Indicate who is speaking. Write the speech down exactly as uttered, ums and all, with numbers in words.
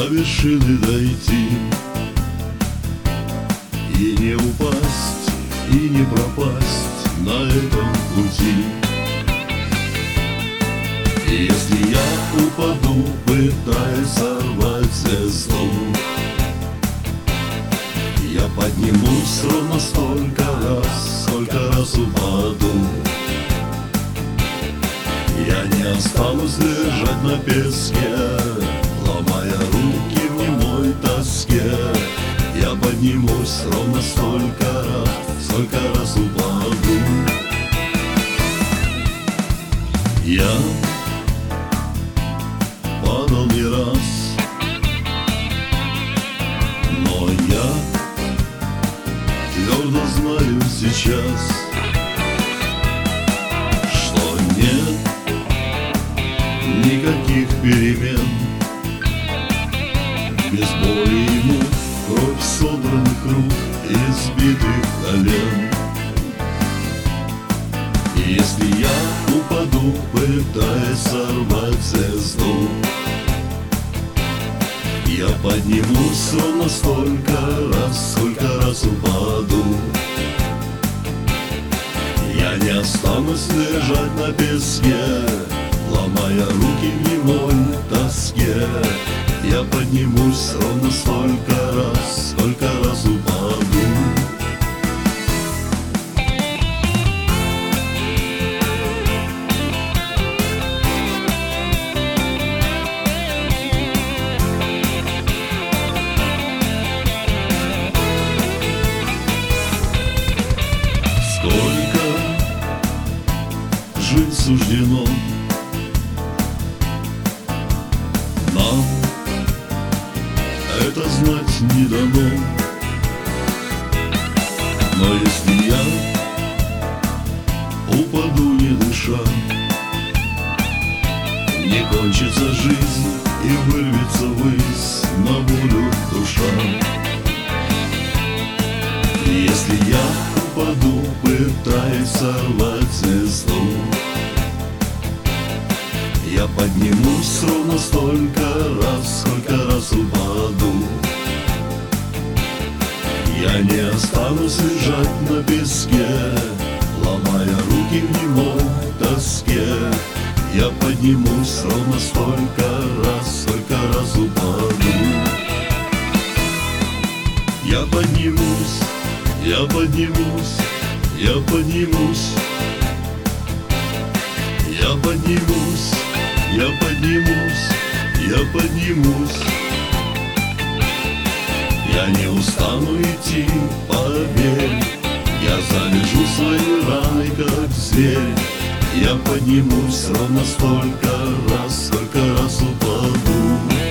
Speaker 1: до вершины дойти, и не упасть, и не пропасть на этом пути. И если я упаду, пытаясь сорвать звезду, я поднимусь ровно столько раз, сколько раз упаду. Я не останусь лежать на песке, ломая руки в немой тоске. Я поднимусь ровно столько раз, сколько раз упаду. Я падал не раз, но я твердо знаю сейчас, что нет никаких перемен. Без боли и мук, кровь содранных рук, избитых колен. И если я упаду, пытаясь сорвать звезду, я поднимусь ровно столько раз, сколько раз упаду. Я не останусь лежать на песке, ломая руки в немой тоске. Я поднимусь ровно столько раз, сколько раз упаду. Сколько жить суждено нам, это знать не дано. Но если я упаду не дыша, не кончится жизнь и вырвется ввысь на волю душа. И если я упаду, пытаясь сорвать звезду, я поднимусь ровно столько раз, сколько раз упаду. Я не останусь лежать на песке, ломая руки в немой тоске. Я поднимусь ровно столько раз, сколько раз упаду. Я поднимусь, я поднимусь, я поднимусь. Я поднимусь, я поднимусь, я поднимусь. Я не устану идти, поверь. Я залежу своей раной, как зверь. Я поднимусь ровно столько раз, сколько раз упаду.